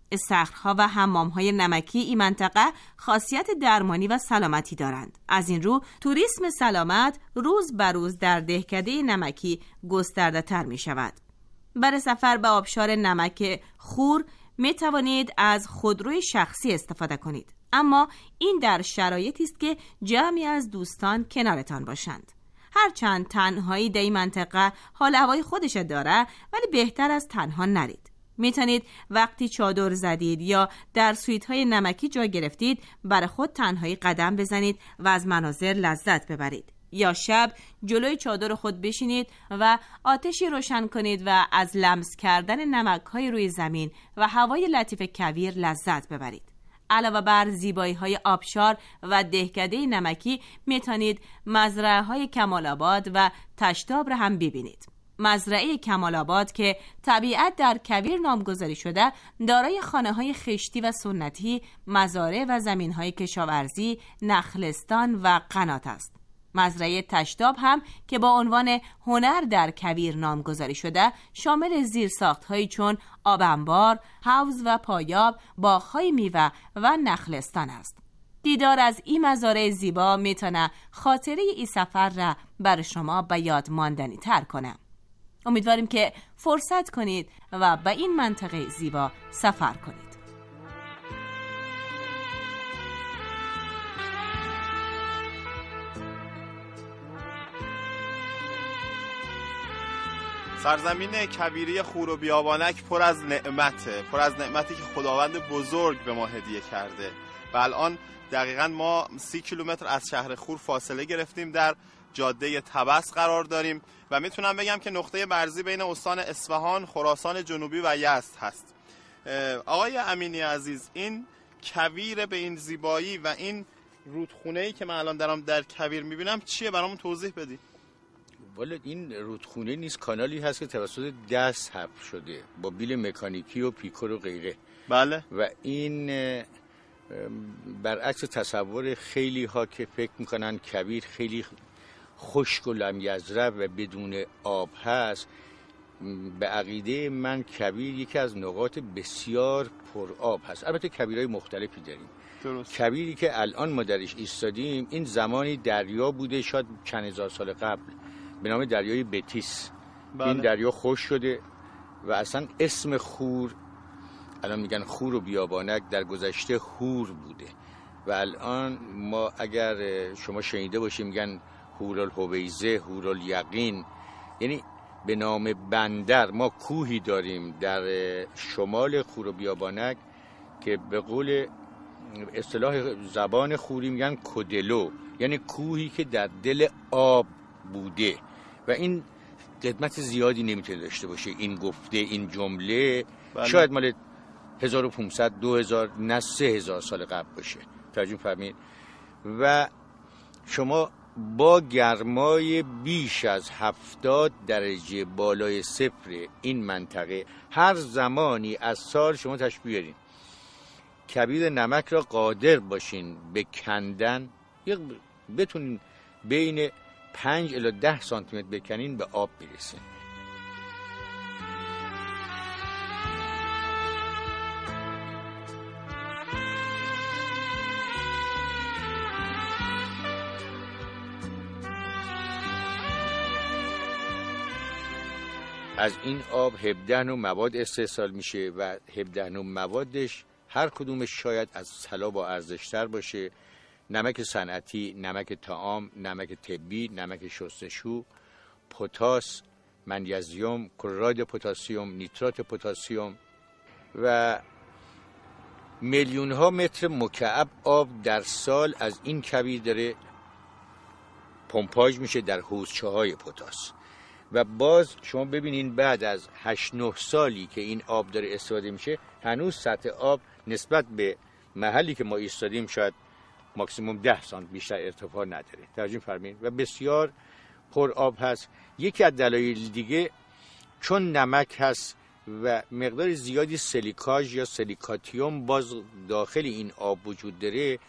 استخرها و حمام‌های نمکی این منطقه خاصیت درمانی و سلامتی دارند. از این رو توریسم سلامت روز به روز در دهکده نمکی گسترده تر می شود. برای سفر به آبشار نمک خور می توانید از خودروی شخصی استفاده کنید، اما این در شرایطی است که جمعی از دوستان کنارتان باشند. هرچند تنهایی در این منطقه حال هوای خودش داره، ولی بهتر از تنها نرید. میتونید وقتی چادر زدید یا در سویت‌های نمکی جا گرفتید برای خود تنهایی قدم بزنید و از مناظر لذت ببرید، یا شب جلوی چادر خود بشینید و آتشی روشن کنید و از لمس کردن نمک‌های روی زمین و هوای لطیف کویر لذت ببرید. علاوه بر زیبایی‌های آبشار و دهکده نمکی میتونید مزرعه‌های کمال‌آباد و تشتاب را هم ببینید. مزرعه کمال‌آباد که طبیعت در کویر نامگذاری شده، دارای خانه‌های خشتی و سنتی، مزارع و زمین‌های کشاورزی، نخلستان و قنات است. مزرعه تشتاب هم که با عنوان هنر در کویر نامگذاری شده، شامل زیرساخت‌هایی چون آب انبار، حوض و پایاب، باغ‌های میوه و نخلستان است. دیدار از این مزارع زیبا میتونه خاطره این سفر را بر شما به یاد ماندنی تر کنه. امیدواریم که فرصت کنید و به این منطقه زیبا سفر کنید. سرزمین کویری خور و بیابانک پر از نعمته، پر از نعمتی که خداوند بزرگ به ما هدیه کرده. و الان دقیقاً ما 30 کیلومتر از شهر خور فاصله گرفتیم، در جاده طبس قرار داریم و میتونم بگم که نقطه مرزی بین استان اصفهان، خراسان جنوبی و یزد هست. آقای امینی عزیز، این کویر به این زیبایی و این رودخونه‌ای که من الان دارم در کویر میبینم چیه؟ برامون توضیح بدید. والا این رودخونه نیست، کانالی هست که توسط دست حفر شده با بیل مکانیکی و پیکر و غیره. بله. و این برعکس تصور خیلی ها که فکر میکنن کویر خیلی خشک و لمیزرب و بدون آب هست، به عقیده من کویر یکی از نقاط بسیار پر آب هست. البته کویرهای مختلفی داریم. درست. کویری که الان ما درش ایستادیم این زمانی دریا بوده، شاید چند هزار سال قبل، به نام دریای بتیس. بله. این دریا خشک شده و اصلا اسم خور، الان میگن خور و بیابانک، در گذشته هور بوده و الان ما اگر شما شنیده باشیم میگن هورالهویزه، هورالیقین، یعنی به نام بندر. ما کوهی داریم در شمال خور و بیابانک که به قول اصطلاح زبان خوری میگن کدلو، یعنی کوهی که در دل آب بوده و این قدمت زیادی نمیتونه داشته باشه. این گفته، این جمله شاید مال 1500 2000 نه 3000 سال قبل باشه. توجه فرمایید. و شما با گرمای بیش از 70 درجه بالای صفر این منطقه هر زمانی از سال شما تشریف بیارین، کبیر نمک را قادر باشین به کندن، بتونین بین 5 الی 10 سانتی متر بکنین، به آب برسین. از این آب 17 نوع مواد استحصال میشه و 17 نوع موادش هر کدومش شاید از طلا با ارزشتر باشه. نمک صنعتی، نمک طعام، نمک طبی، نمک شستشو، پتاس، منیزیم، کلرید پتاسیم، نیترات پتاسیم و میلیون ها متر مکعب آب در سال از این کویر داره پمپاژ میشه در حوضچه های پتاس. و باز شما ببینین بعد از 8-9 سالی که این آب داره استفاده میشه، هنوز سطح آب نسبت به محلی که ما ایستادیم شاید ماکسیموم 10 سانت بیشتر ارتفاع نداره. توجه فرمایید. و بسیار پر آب هست. یکی از دلایل دیگه چون نمک هست و مقدار زیادی سیلیکاژ یا سیلیکاتیوم باز داخل این آب وجود داره،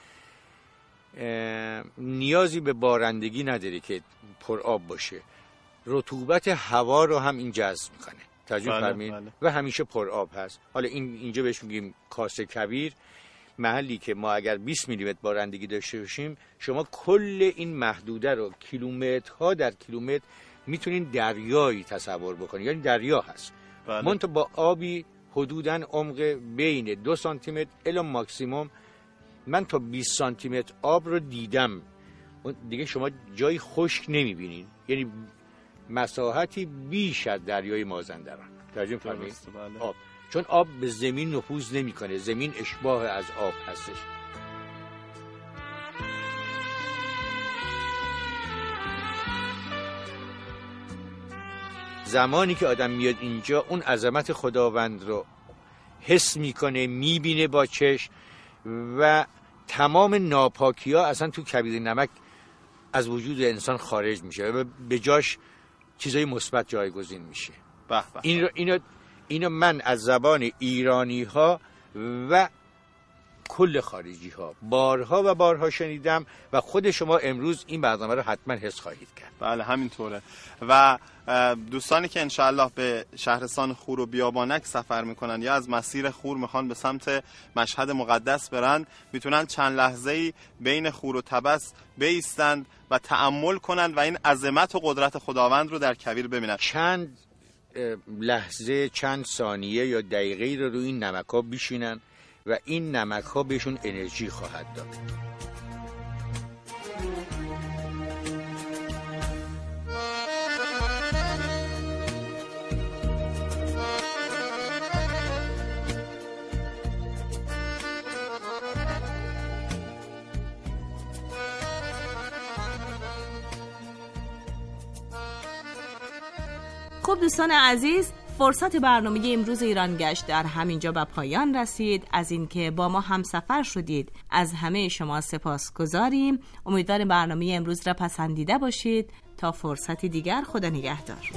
نیازی به بارندگی نداره که پر آب باشه. رطوبت هوا رو هم این جذب میکنه. توجه فرمایید و همیشه پر آب هست. حالا اینجا بهش میگیم کاسه کبیر، محلی که ما اگر 20 میلیمتر بارندگی داشته باشیم، شما کل این محدوده رو کیلومترها در کیلومتر میتونین دریایی تصور بکنید، یعنی دریا هست. منتها با آبی حدوداً عمق بین 2 سانتی متر الی ماکسیموم، من تا 20 سانتی متر آب رو دیدم. دیگه شما جای خشک نمیبینین، یعنی مساحتی بیش از دریای مازندران. ترجمه فرمایید آب، چون آب به زمین نفوذ نمیکنه، زمین اشباه از آب هستش. زمانی که آدم میاد اینجا اون عظمت خداوند رو حس میکنه، میبینه با چشم و تمام ناپاکی‌ها اصلا تو کبیر نمک از وجود انسان خارج میشه و به جاش چیزای مثبت جایگزین میشه. اینو من از زبان ایرانی ها و کل خارجی ها بارها و بارها شنیدم و خود شما امروز این برنامه رو حتما حس خواهید کرد. بله همینطوره. و دوستانی که انشاءالله به شهرستان خور و بیابانک سفر میکنن یا از مسیر خور میخوان به سمت مشهد مقدس برن، میتونن چند لحظه‌ای بین خور و تبس بایستند و تأمل کنند و این عظمت و قدرت خداوند رو در کویر ببینن. چند لحظه، چند ثانیه یا دقیقه‌ای رو روی این نمک‌ها بشینن و این نمک‌ها بهشون انرژی خواهد داد. خب دوستان عزیز، فرصت برنامه امروز ایران گشت در همینجا به پایان رسید. از اینکه با ما همسفر شدید از همه شما سپاسگزاریم. امیدوارم برنامه امروز را پسندیده باشید. تا فرصتی دیگر، خدا نگهدار.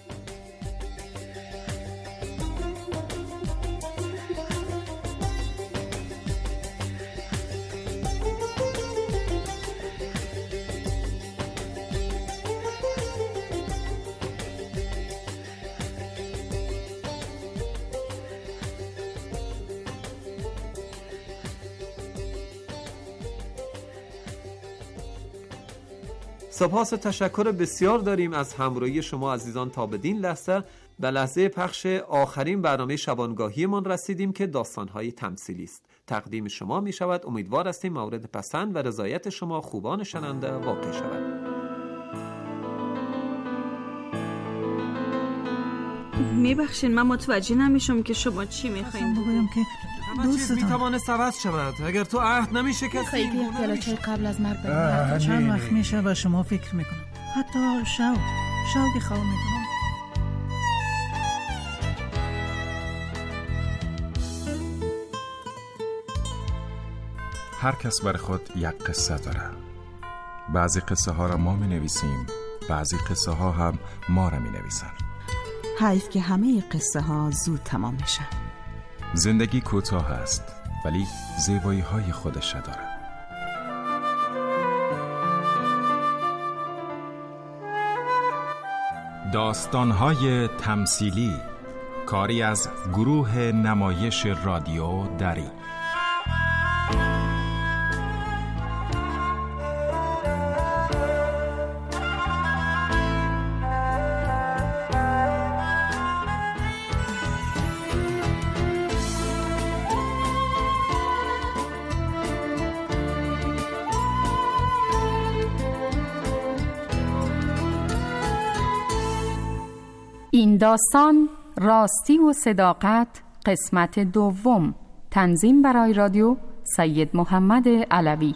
سپاس و تشکر بسیار داریم از همراهی شما عزیزان. تا بدین لحظه به لحظه پخش آخرین برنامه شبانگاهی من رسیدیم که داستان‌های تمثیلی است. تقدیم شما می شود. امیدوار هستیم مورد پسند و رضایت شما خوبان شنونده واقع شود. میبخشین من متوجه نمیشم که شما چی میخواین بگویم که دوست میتوانست عوض شود اگر تو عهد نمیشه کسی خیلی پیاله چای قبل از مرگ چند وقت میشه و شما فکر میکنم حتی شوقی خواه میکنم. هر کس بر خود یک قصه داره. بعضی قصه ها را ما می نویسیم، بعضی قصه ها هم ما را می نویسن. حیف که همه قصه ها زود تمام میشن. زندگی کوتاه است ولی زیبایی های خودش داره. داستان های تمثیلی، کاری از گروه نمایش رادیو دری. این داستان راستی و صداقت قسمت دوم. تنظیم برای رادیو سید محمد علوی.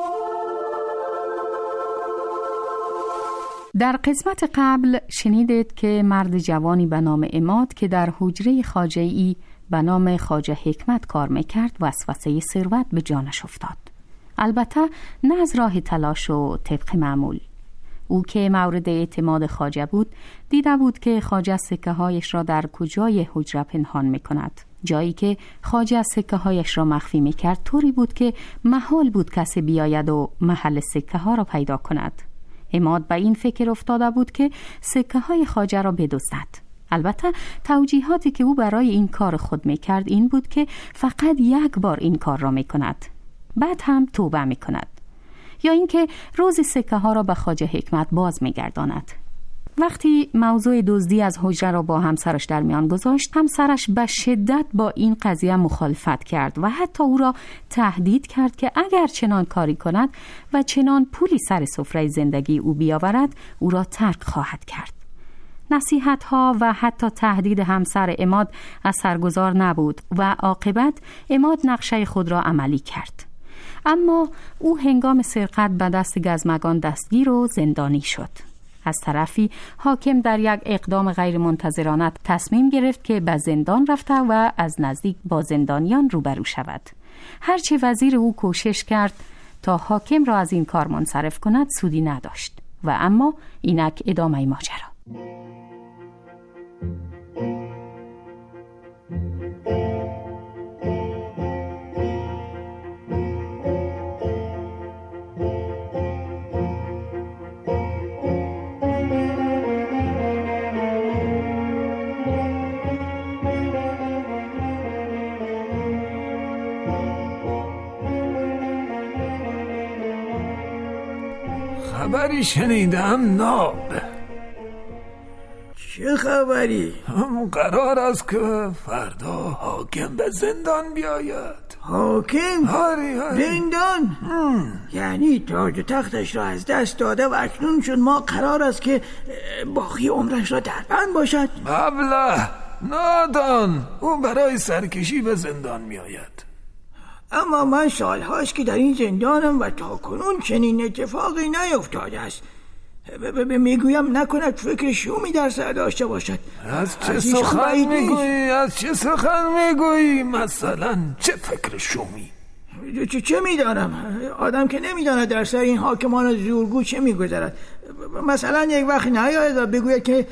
در قسمت قبل شنیدید که مرد جوانی به نام عماد که در حجره خواجه‌ای به نام خواجه حکمت کار میکرد وسوسه ثروت به جانش افتاد. البته نه از راه تلاش و طبق معمول. او که مورد اعتماد خواجه بود دیده بود که خواجه سکه هایش را در کجای حجره پنهان می کند. جایی که خواجه سکه هایش را مخفی می کرد طوری بود که محال بود کسی بیاید و محل سکه ها را پیدا کند. عماد به این فکر افتاده بود که سکه های خواجه را بدزدد. البته توجیهاتی که او برای این کار خود میکرد این بود که فقط یک بار این کار را میکند، بعد هم توبه میکند، یا اینکه روز سکه ها را به خواجه حکمت باز میگرداند. وقتی موضوع دزدی از حجره را با همسرش در میان گذاشت، همسرش به شدت با این قضیه مخالفت کرد و حتی او را تهدید کرد که اگر چنان کاری کند و چنان پولی سر سفره زندگی او بیاورد، او را ترک خواهد کرد. نصیحت‌ها و حتی تهدید همسر عماد اثرگذار نبود و عاقبت عماد نقشه خود را عملی کرد. اما او هنگام سرقت به دست گزمگان دستگیر و زندانی شد. از طرفی حاکم در یک اقدام غیر منتظرانه تصمیم گرفت که به زندان رفته و از نزدیک با زندانیان روبرو شود. هرچه وزیر او کوشش کرد تا حاکم را از این کار منصرف کند سودی نداشت و اما اینک ادامه ماجرا. خبری شنیدم ناب. چه خبری؟ قرار است که فردا حاکم به زندان بیاید. حاکم؟ آری. زندان؟ یعنی تاج و تختش را از دست داده و اکنون شد ما قرار است که باقی عمرش را در بند باشد. ابله نادان، او برای سرکشی به زندان میآید. اما من سالهاست که در این زندانم و تا کنون چنین اتفاقی نیفتاده است. میگویم نکند فکر شومی در سر داشته باشد. از چه سخن میگویی؟ مثلا چه فکر شومی؟ چه میدانم؟ آدم که نمیداند در سر این حاکمان زورگو چه میگذرد. مثلا یک وقت نیاید و بگوید که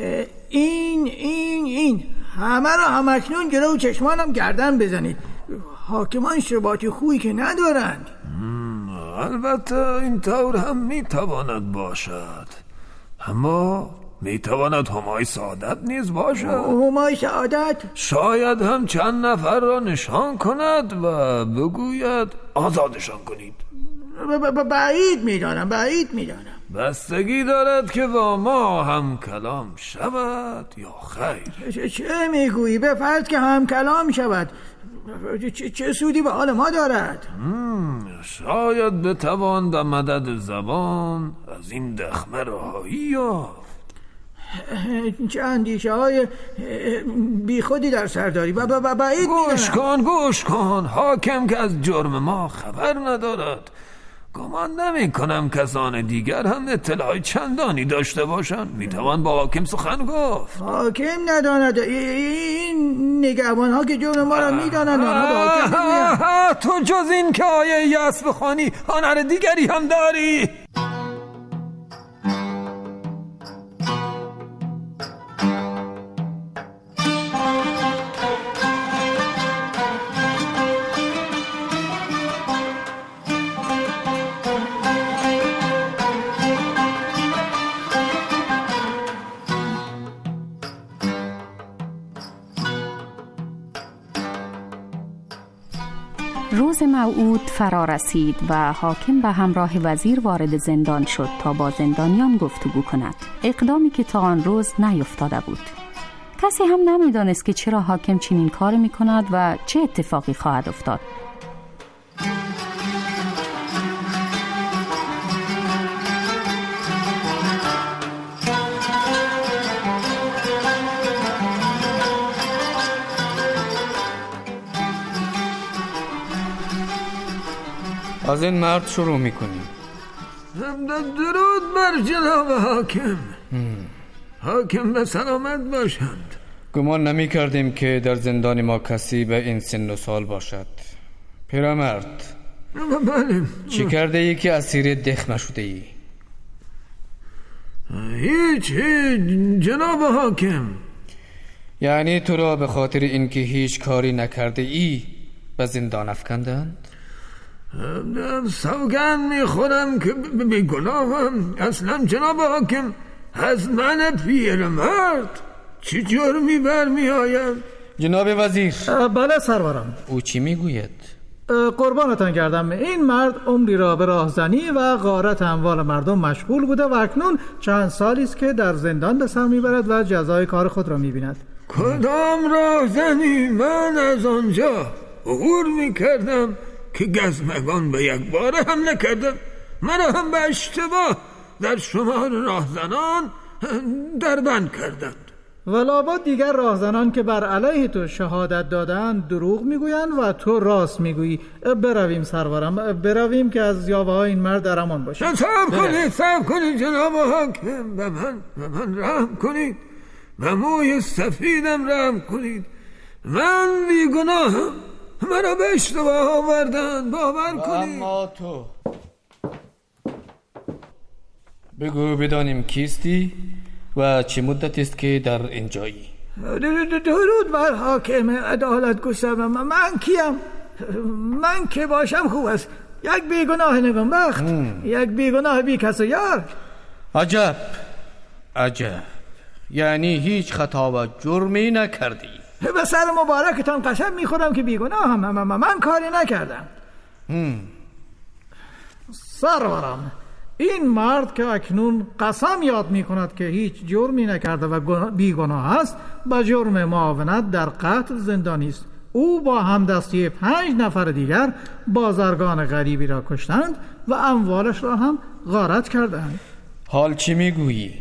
این همه را همکنون جلو چشمانم گردن بزنید. حاکمان ثبات خویی که ندارند. البته این طور هم میتواند باشد، اما میتواند همای سعادت نیز باشد. همای سعادت؟ شاید هم چند نفر را نشان کند و بگوید آزادشان کنید. بعید میدانم. بستگی دارد که با ما هم کلام شود یا خیر. چه میگویی؟ به فرض که هم کلام شود، چه سودی به حال ما دارد؟ شاید بتوان به مدد زبان از این دخمه رهایی یافت. چه اندیشه های بی خودی در سر داری. بعید گوش کن. حاکم که از جرم ما خبر ندارد. گمان نمی کنم کسان دیگر هم اطلاع چندانی داشته باشند. میتوان با حاکم سخن گفت. حاکم نداند. این نگهبان ها که جرم ما را میدانند آنها به حاکم بگویند. تو جز این که آیه یاس بخوانی هنر دیگری هم داری؟ روز موعود فرا رسید و حاکم به همراه وزیر وارد زندان شد تا با زندانیان گفتگو کند، اقدامی که تا آن روز نیفتاده بود. کسی هم نمیدانست که چرا حاکم چنین کار می کند و چه اتفاقی خواهد افتاد. از این مرد شروع میکنیم. درود بر جناب حاکم. حاکم به سلامت باشند. گمان نمی کردیم که در زندان ما کسی به این سن و سال باشد. پیرمرد، بله. چی کرده ای که اسیر دخمه شده ای؟ هیچ جناب حاکم. یعنی تو را به خاطر اینکه هیچ کاری نکرده ای به زندان افکندند؟ سوگند میخورم که بیگناهم. اصلا جناب حاکم از من پیرمرد چه جرمی برمی آید؟ جناب وزیر. بله سرورم. او چی میگوید؟ قربانتان گردم، این مرد عمری را به راهزنی و غارت اموال مردم مشغول بوده و اکنون چند سالی است که در زندان به سر میبرد و جزای کار خود را میبیند. کدام راهزنی؟ من از آنجا عبور میکردم که گزمگان به یک بار حمله کردند. مرا هم به اشتباه در شمار راهزنان در بند کردند. ولابد دیگر راهزنان که بر علیه تو شهادت دادند دروغ میگویند و تو راست میگویی. برویم سرورم، برویم که از یاوه های این مرد در امان باشیم. صبر کنید جناب حاکم، به من رحم کنید، به موی سفیدم رحم کنید. من بیگناهم، مرا به اشتباه آوردند، باور کنید. اما تو بگو بدانیم کیستی و چه مدت است که در اینجایی؟ درود بر حاکم عدالت گستر. من کیم؟ من که باشم خوب است. یک بیگناه نگونبخت، یک بیگناه بی کس و یار. عجب، یعنی هیچ خطا و جرمی نکردی؟ به سر مبارکتان قسم میخورم که بیگناهم. من کاری نکردم. سرورم، این مرد که اکنون قسم یاد می کند که هیچ جرمی نکرده و بیگناه است، با جرم معاونت در قتل زندانی است. او با همدستی 5 نفر دیگر بازرگان غریبی را کشتند و اموالش را هم غارت کردند. حال چی میگویی؟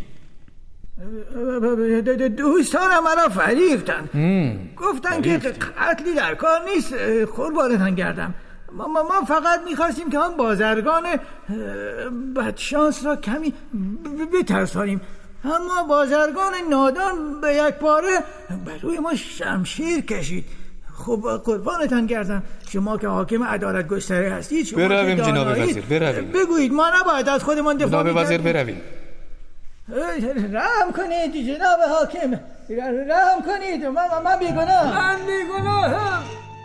دوستانم مرا فریفتند. گفتن که قتلی در کار نیست. قربانتان گردم. ما فقط میخواستیم که آن بازرگان بدشانس را کمی بترسانیم، اما بازرگان نادان به یک باره به روی ما شمشیر کشید. خب قربانتان گردم، شما که حاکم عدالت گستری هستید، برویم جناب وزیر، برویم. بگویید ما نباید از خودمان دفاع جناب وزیر برویم. رحم کنید جناب حاکم، رحم کنید. من بیگناه. من بیگناهم.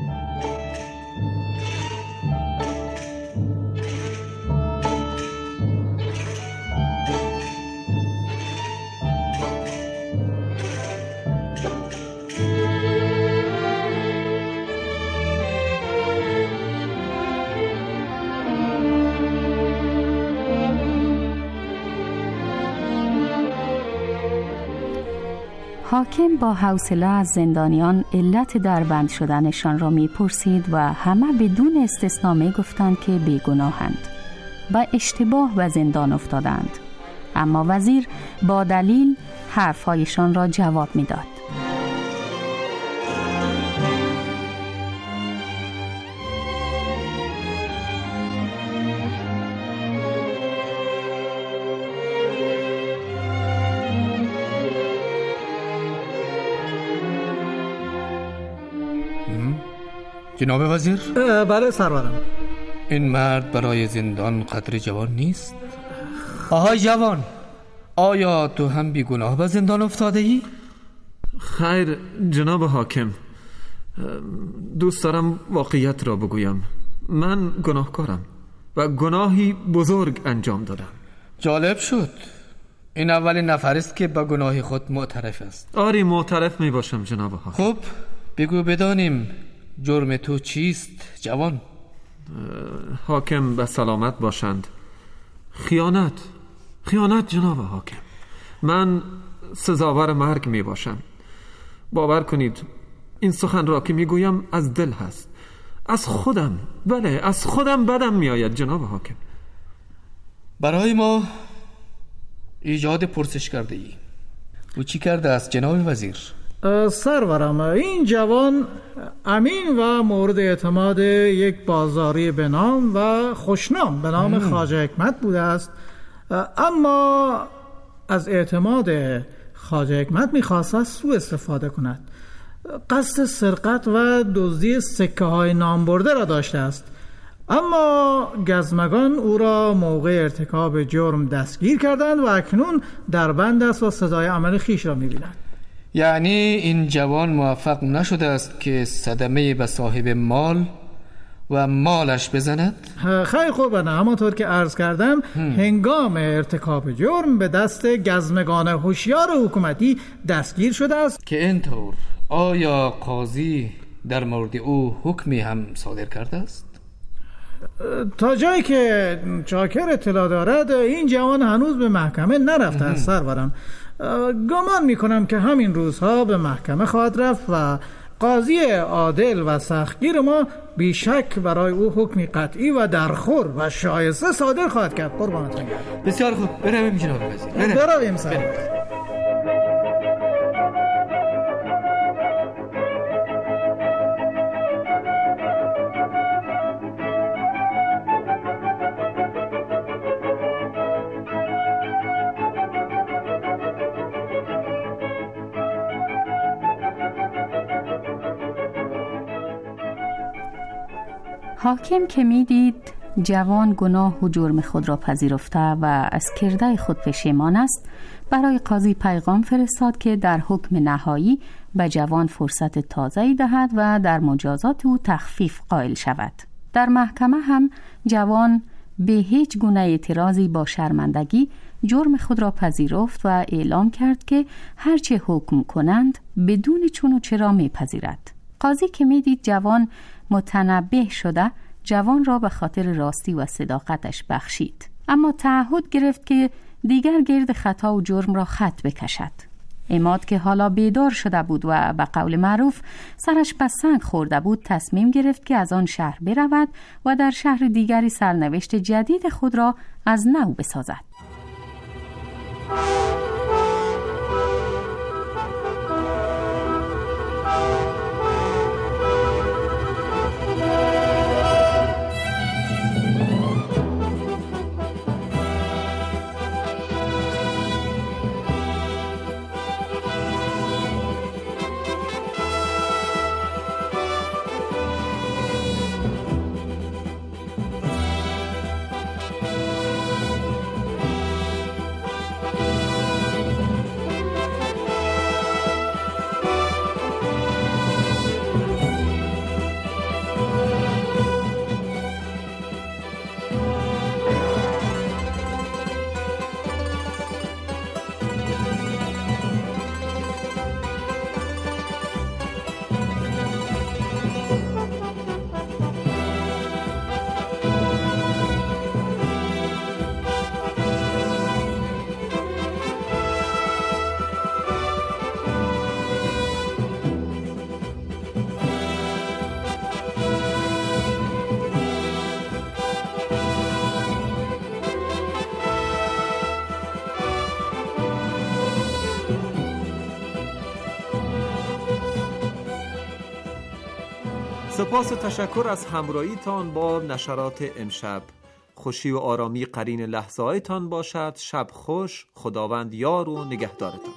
حاکم با حوصله از زندانیان علت دربند شدنشان را میپرسید و همه بدون استثنا میگفتند که بیگناهند و اشتباه به زندان افتادند، اما وزیر با دلیل حرفهایشان را جواب میداد. جناب وزیر؟ بله سرورم. این مرد برای زندان قدر جوان نیست؟ آهای جوان، آیا تو هم بیگناه به زندان افتاده ای؟ خیر جناب حاکم، دوست دارم واقعیت را بگویم. من گناهکارم و گناهی بزرگ انجام دادم. جالب شد. این اولین نفر است که با گناه خود معترف است. آری معترف می باشم جناب حاکم. خب بگو بدانیم جرم تو چیست جوان؟ حاکم به سلامت باشند. خیانت جناب حاکم. من سزاوار مرگ می باشم. باور کنید این سخن را که می گویم از دل هست. از خودم، بله از خودم بدم می آید جناب حاکم. برای ما ایجاد پرسش کرده ای. او چی کرده است جناب وزیر؟ سرورم، این جوان امین و مورد اعتماد یک بازاری به نام و خوشنام به نام خواجه حکمت بوده است، اما از اعتماد خواجه حکمت میخواست سوء استفاده کند. قصد سرقت و دزدی سکه های نام برده را داشته است، اما گزمگان او را موقع ارتکاب جرم دستگیر کردند و اکنون در بند است و سزای عمل خیش را میبینند. یعنی این جوان موفق نشده است که صدمه به صاحب مال و مالش بزند؟ خیلی خوب، نه همانطور که عرض کردم هنگام ارتکاب جرم به دست گزمگان هوشیار حکومتی دستگیر شده است. که اینطور آیا قاضی در مورد او حکمی هم صادر کرده است؟ تا جایی که چاکر اطلاع دارد این جوان هنوز به محکمه نرفته است سرورم. گمان میکنم که همین روزها به محکمه خواهد رفت و قاضی عادل و سختگیر ما بیشک برای او حکمی قطعی و درخور و شایسته صادر خواهد کرد. قربانتون گردم. بسیار خوب، برویم جناب وزیر. برویم سرورم. حاکم که میدید جوان گناه و جرم خود را پذیرفته و از کرده خود پشیمان است، برای قاضی پیغام فرستاد که در حکم نهایی به جوان فرصت تازه‌ای دهد و در مجازات او تخفیف قائل شود. در محکمه هم جوان به هیچ گونه اعتراضی با شرمندگی جرم خود را پذیرفت و اعلام کرد که هرچه حکم کنند بدون چون و چرا میپذیرد. قاضی که میدید جوان متنبه شده، جوان را به خاطر راستی و صداقتش بخشید، اما تعهد گرفت که دیگر گرد خطا و جرم را خط بکشد. عماد که حالا بیدار شده بود و به قول معروف سرش به سنگ خورده بود، تصمیم گرفت که از آن شهر برود و در شهر دیگری سرنوشت جدید خود را از نو بسازد. سپاس و تشکر از همراهیتان با نشرات امشب. خوشی و آرامی قرین لحظه هایتان باشد. شب خوش. خداوند یار و نگهدارتان.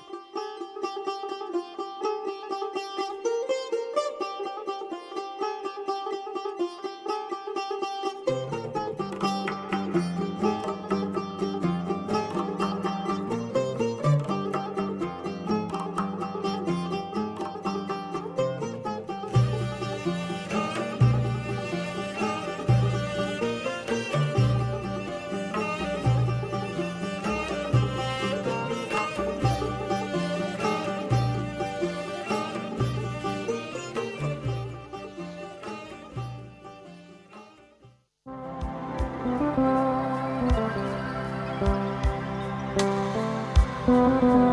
Thank you.